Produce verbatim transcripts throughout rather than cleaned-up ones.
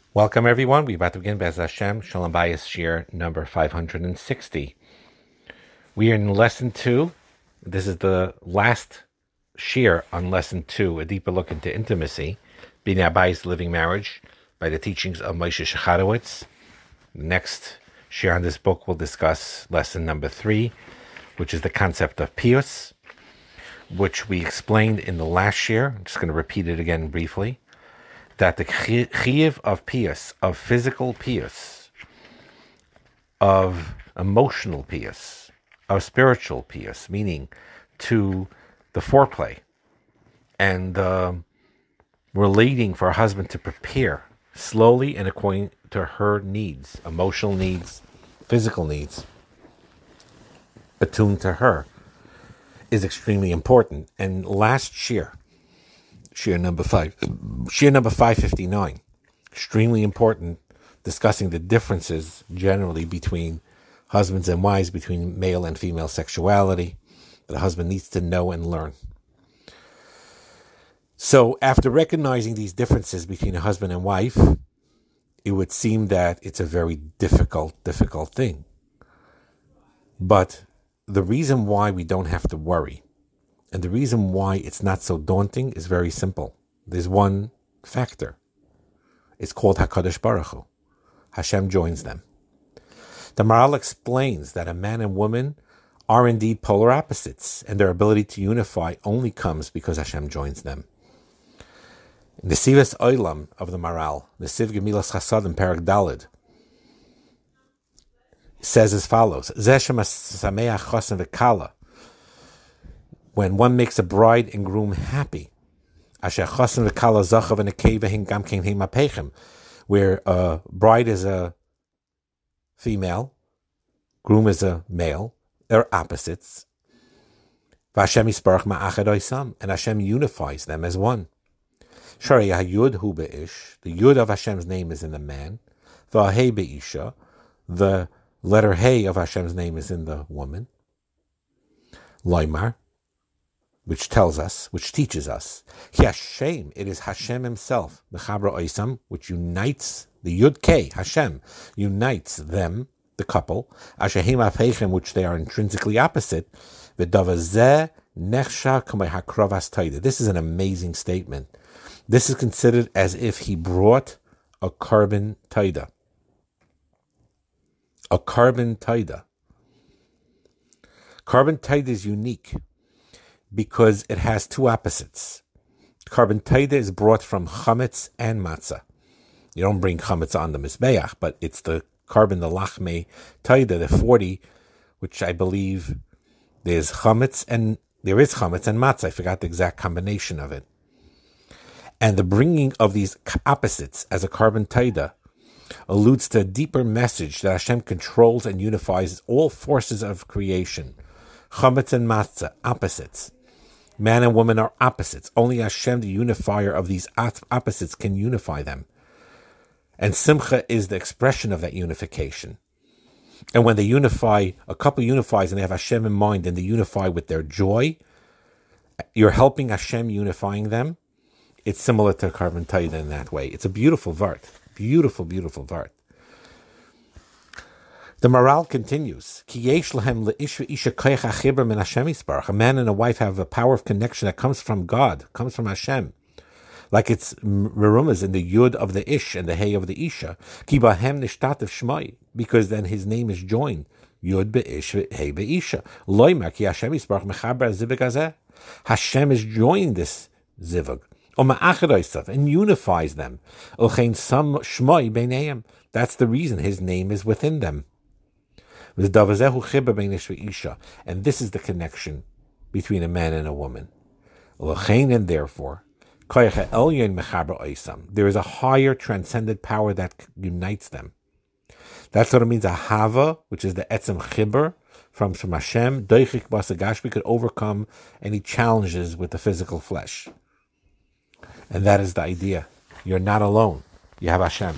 Welcome, everyone. We're about to begin Bez Hashem, Shalom Bayis Shir number five hundred sixty. We are in lesson two. This is the last Shir on lesson two, a deeper look into intimacy, Binei Bayis, living marriage, by the teachings of Moshe Shechadowitz. The next Shir on this book will discuss lesson number three, which is the concept of piyus, which we explained in the last Shir. I'm just going to repeat it again briefly. That the chiyuv of piyus, of physical piyus, of emotional piyus, of spiritual piyus, meaning to the foreplay and uh, relating for a husband to prepare slowly and according to her needs, emotional needs, physical needs, attuned to her, is extremely important. And last Shir, Shir number five, Shir number five fifty-nine, extremely important, discussing the differences generally between husbands and wives, between male and female sexuality, that a husband needs to know and learn. So after recognizing these differences between a husband and wife, it would seem that it's a very difficult, difficult thing. But the reason why we don't have to worry, and the reason why it's not so daunting, is very simple. There's one factor. It's called HaKadosh Baruch Hu. Hashem joins them. The Maharal explains that a man and woman are indeed polar opposites, and their ability to unify only comes because Hashem joins them. In the Sivas Olam of the Maharal, the Siv Gemilas Chasadim, Perek Daled, says as follows: Zeh shemasameach chosen v'kala, when one makes a bride and groom happy, where a bride is a female, groom is a male, they're opposites. And Hashem unifies them as one. The yud of Hashem's name is in the man. The letter hey of Hashem's name is in the woman. Loimar, which tells us, which teaches us, Hashem, it is Hashem himself, Mechabra Oisam, which unites, the Yud K, Hashem, unites them, the couple, Ashahim Afechem, which they are intrinsically opposite, V'davazeh Nechsha Kamei Hakravas Taida. This is an amazing statement. This is considered as if he brought a carbon taida. A carbon taida. Carbon taida is unique because it has two opposites. Carbon taida is brought from chametz and matzah. You don't bring chametz on the mizbeach, but it's the carbon, the lachme taida, the forty, which I believe there's chametz and there is chametz and matzah. I forgot the exact combination of it. And the bringing of these opposites as a carbon taida alludes to a deeper message that Hashem controls and unifies all forces of creation. Chametz and matzah, opposites. Man and woman are opposites. Only Hashem, the unifier of these opposites, can unify them. And simcha is the expression of that unification. And when they unify, a couple unifies and they have Hashem in mind and they unify with their joy, you're helping Hashem unifying them. It's similar to carbon taida in that way. It's a beautiful vart. Beautiful, beautiful vart. The Maharal continues, a man and a wife have a power of connection that comes from God, comes from Hashem. Like it's merumas in the yud of the ish and the hey of the isha. Because then his name is joined. Yud be'ish, hey be'isha. Hashem is joining this zivug and unifies them. That's the reason his name is within them. And this is the connection between a man and a woman. And therefore, there is a higher transcendent power that unites them. That's what it means, a hava, which is the etzem chibur, from, from Hashem, doichik basagashbi, could overcome any challenges with the physical flesh. And that is the idea. You're not alone. You have Hashem.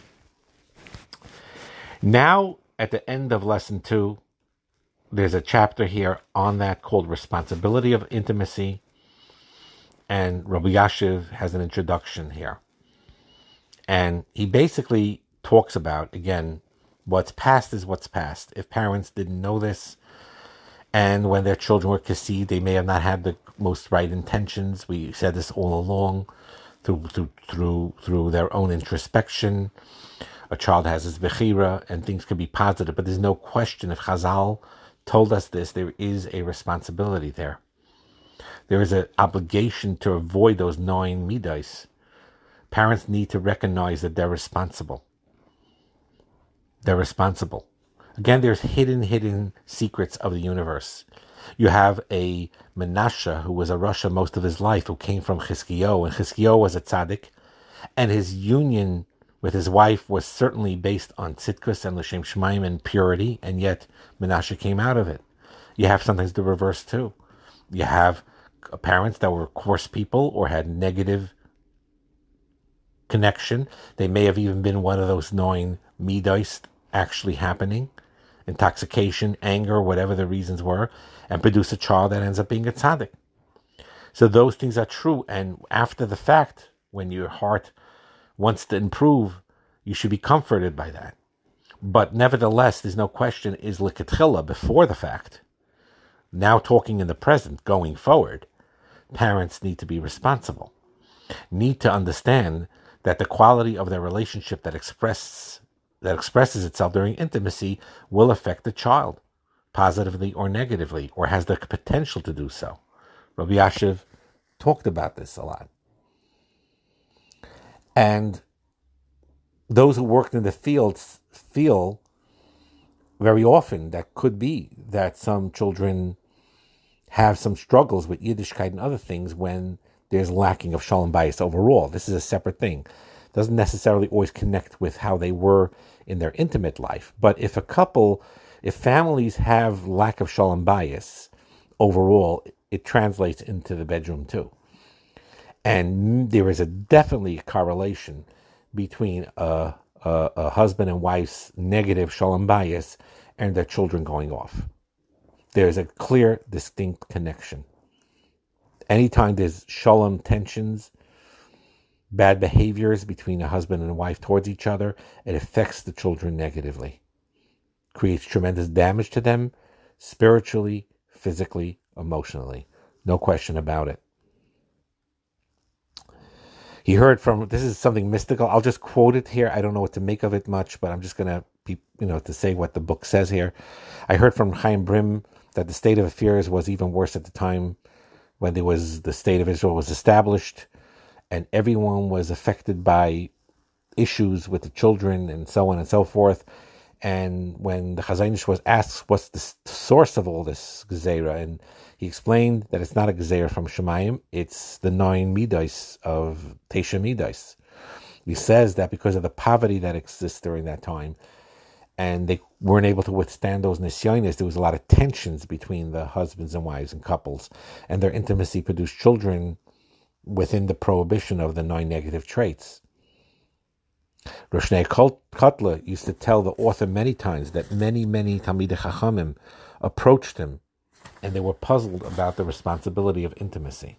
Now, at the end of lesson two, there's a chapter here on that called Responsibility of Intimacy. And Rabbi Yashiv has an introduction here. And he basically talks about, again, what's past is what's past. If parents didn't know this, and when their children were conceived, they may have not had the most right intentions. We said this all along, through through through through their own introspection. A child has his bechira, and things can be positive, but there's no question. If Chazal told us this, there is a responsibility there. There is an obligation to avoid those gnawing midas. Parents need to recognize that they're responsible. They're responsible. Again, there's hidden, hidden secrets of the universe. You have a Menashe who was a Rasha most of his life, who came from Chizkiyahu, and Chizkiyahu was a tzaddik, and his union with his wife was certainly based on tzidkus and l'shem shemaim and purity, and yet Menashe came out of it. You have sometimes the reverse too. You have parents that were coarse people or had negative connection. They may have even been one of those gnawing midas actually happening, intoxication, anger, whatever the reasons were, and produce a child that ends up being a tzaddik. So those things are true, and after the fact, when your heart wants to improve, you should be comforted by that. But nevertheless, there's no question, is l'katchila, before the fact. Now talking in the present, going forward, parents need to be responsible, need to understand that the quality of their relationship that expresses that expresses itself during intimacy will affect the child, positively or negatively, or has the potential to do so. Rabbi Yashiv talked about this a lot. And those who worked in the fields feel very often that could be that some children have some struggles with Yiddishkeit and other things when there's lacking of shalom bayis overall. This is a separate thing. Doesn't necessarily always connect with how they were in their intimate life. But if a couple, if families have lack of shalom bayis overall, it translates into the bedroom too. And there is a definitely a correlation between a, a, a husband and wife's negative shalom bayis and their children going off. There's a clear, distinct connection. Anytime there's shalom tensions, bad behaviors between a husband and a wife towards each other, it affects the children negatively. Creates tremendous damage to them, spiritually, physically, emotionally. No question about it. He heard from, this is something mystical. I'll just quote it here. I don't know what to make of it much, but I'm just going to be, you know, to say what the book says here. I heard from Chaim Brim that the state of affairs was even worse at the time when there was, the state of Israel was established, and everyone was affected by issues with the children and so on and so forth. And when the Chazon Ish was asked what's the source of all this gezerah, and he explained that it's not a gezerah from Shemayim, it's the nine midas of Tesha midas. He says that because of the poverty that exists during that time, and they weren't able to withstand those nisyonis, there was a lot of tensions between the husbands and wives and couples, and their intimacy produced children within the prohibition of the nine negative traits. Rosh Shneur Kotler used to tell the author many times that many, many Talmidei Chachamim approached him and they were puzzled about the responsibility of intimacy.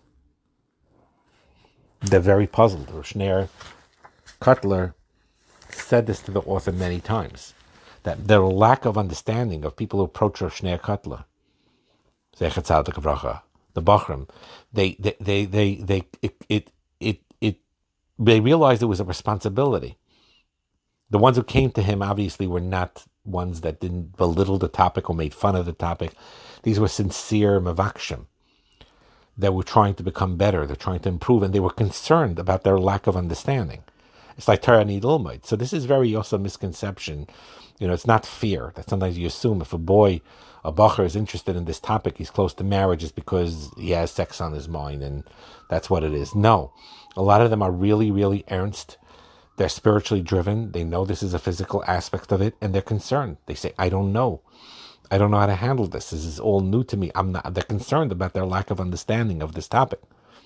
They're very puzzled. Rosh Shneur Kotler said this to the author many times, that their lack of understanding of people who approach Rosh Shneur Kotler, Zecher Tzadik V'Bracha, the Bachram, they, they, they, they, they, it, it, it, it, they realized it was a responsibility. The ones who came to him obviously were not ones that didn't belittle the topic or made fun of the topic. These were sincere mavakshim that were trying to become better. They're trying to improve, and they were concerned about their lack of understanding. It's like Torah Nid Ilmod. So this is very also a misconception. You know, it's not fear that sometimes you assume if a boy, a bacher, is interested in this topic, he's close to marriage, is because he has sex on his mind, and that's what it is. No, a lot of them are really, really ernst. They're spiritually driven. They know this is a physical aspect of it, and they're concerned. They say, I don't know. I don't know how to handle this. This is all new to me. I'm not. They're concerned about their lack of understanding of this topic.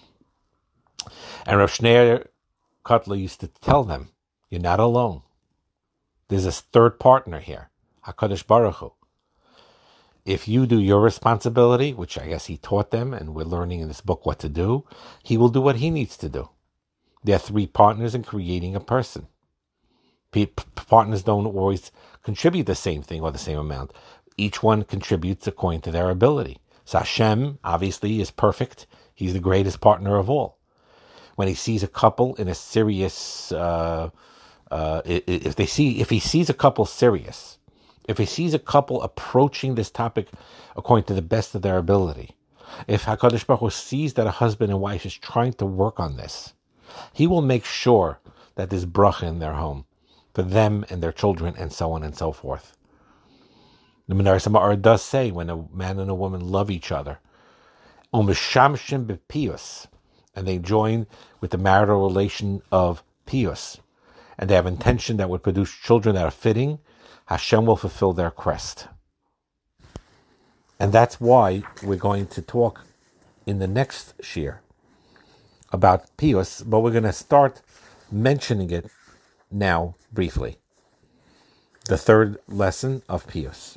And Rosh Shneur Kotler used to tell them, you're not alone. There's a third partner here, HaKadosh Baruch Hu. If you do your responsibility, which I guess he taught them, and we're learning in this book what to do, he will do what he needs to do. There are three partners in creating a person. P- partners don't always contribute the same thing or the same amount. Each one contributes according to their ability. So Hashem, obviously, is perfect. He's the greatest partner of all. When he sees a couple in a serious, uh, uh, if they see, if he sees a couple serious, if he sees a couple approaching this topic according to the best of their ability, if HaKadosh Baruch Hu sees that a husband and wife is trying to work on this, he will make sure that there's bracha in their home for them and their children and so on and so forth. The Menorah Samar does say when a man and a woman love each other, u'mishamshim b'piyus, and they join with the marital relation of piyus, and they have intention that would produce children that are fitting, Hashem will fulfill their crest. And that's why we're going to talk in the next shir about piyus, but we're going to start mentioning it now briefly. The third lesson of piyus.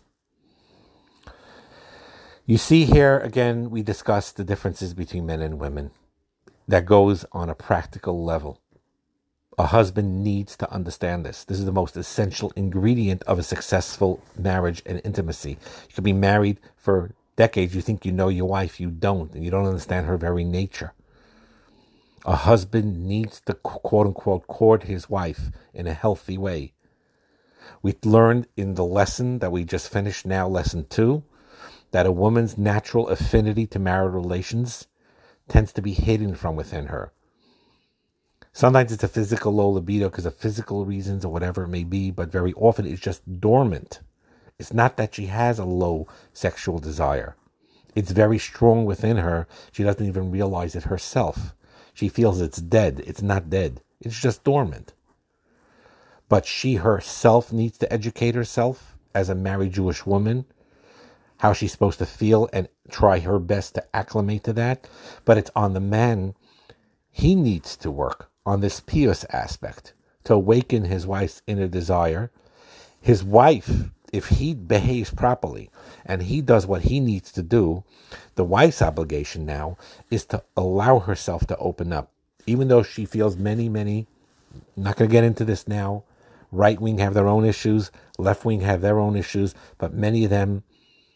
You see here, again, we discussed the differences between men and women. That goes on a practical level. A husband needs to understand this. This is the most essential ingredient of a successful marriage and intimacy. You could be married for decades. You think you know your wife. You don't. And you don't understand her very nature. A husband needs to, quote-unquote, court his wife in a healthy way. We learned in the lesson that we just finished now, lesson two, that a woman's natural affinity to marital relations tends to be hidden from within her. Sometimes it's a physical low libido because of physical reasons or whatever it may be, but very often it's just dormant. It's not that she has a low sexual desire. It's very strong within her. She doesn't even realize it herself. She feels it's dead. It's not dead. It's just dormant. But she herself needs to educate herself as a married Jewish woman, how she's supposed to feel and try her best to acclimate to that. But it's on the man. He needs to work on this piyus aspect to awaken his wife's inner desire. His wife, if he behaves properly and he does what he needs to do, the wife's obligation now is to allow herself to open up. Even though she feels many, many, I'm not going to get into this now, right wing have their own issues, left wing have their own issues, but many of them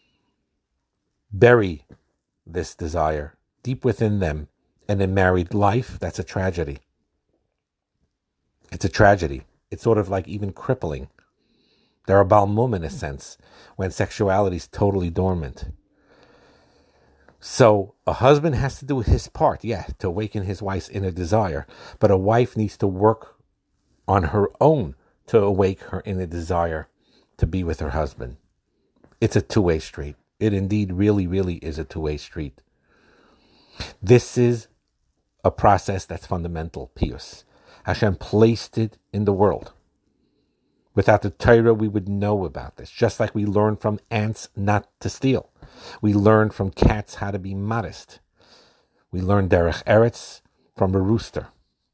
bury this desire deep within them. And in married life, that's a tragedy. It's a tragedy. It's sort of like even crippling. They're a balmum in a sense, when sexuality is totally dormant. So a husband has to do his part, yeah, to awaken his wife's inner desire. But a wife needs to work on her own to awake her inner desire to be with her husband. It's a two-way street. It indeed really, really is a two-way street. This is a process that's fundamental, piyus. Hashem placed it in the world. Without the Torah, we would know about this. Just like we learn from ants not to steal. We learn from cats how to be modest. We learn derech eretz from a rooster.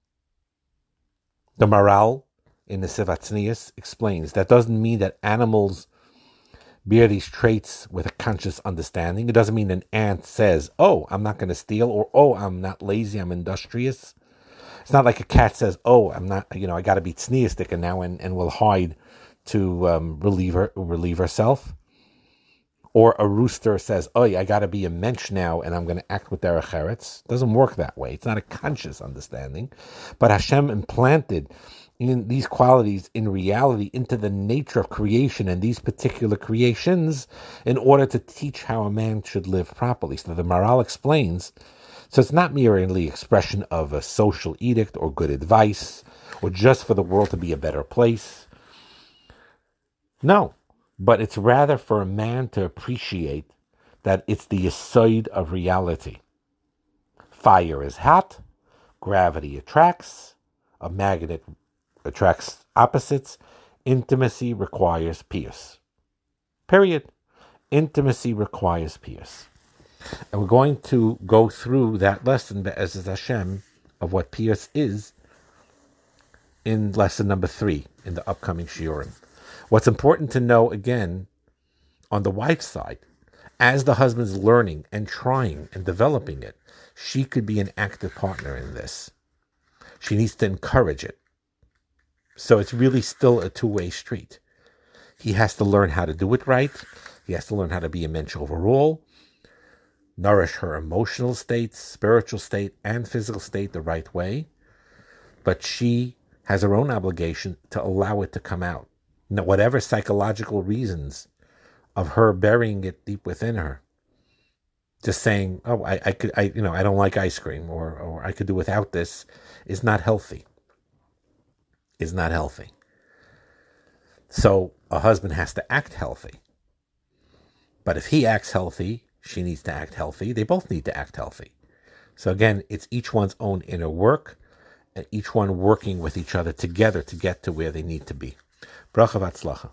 The Maral in the Sivat Tznius explains that doesn't mean that animals bear these traits with a conscious understanding. It doesn't mean an ant says, oh, I'm not going to steal, or oh, I'm not lazy, I'm industrious. It's not like a cat says, oh, I'm not, you know, I got to be tzniistic now and, and will hide to um, relieve her, relieve herself. Or a rooster says, oh, I got to be a mensch now and I'm going to act with derech eretz. It doesn't work that way. It's not a conscious understanding. But Hashem implanted in these qualities in reality into the nature of creation and these particular creations in order to teach how a man should live properly. So the Maral explains, so it's not merely expression of a social edict or good advice or just for the world to be a better place. No, but it's rather for a man to appreciate that it's the yesod of reality. Fire is hot, gravity attracts, a magnet attracts opposites, intimacy requires piyus. Period. Intimacy requires piyus. And we're going to go through that lesson, Be'ezus Hashem, of what piyus is in lesson number three in the upcoming shiurim. What's important to know, again, on the wife's side, as the husband's learning and trying and developing it, she could be an active partner in this. She needs to encourage it. So it's really still a two-way street. He has to learn how to do it right. He has to learn how to be a mensch overall, nourish her emotional state, spiritual state, and physical state the right way. But she has her own obligation to allow it to come out. Now, whatever psychological reasons of her burying it deep within her, just saying, "Oh, I, I could, I, you know, I don't like ice cream," or, or "I could do without this," is not healthy. Is not healthy. So a husband has to act healthy. But if he acts healthy, she needs to act healthy. They both need to act healthy. So again, it's each one's own inner work, and each one working with each other together to get to where they need to be. Bracha v'atzlacha.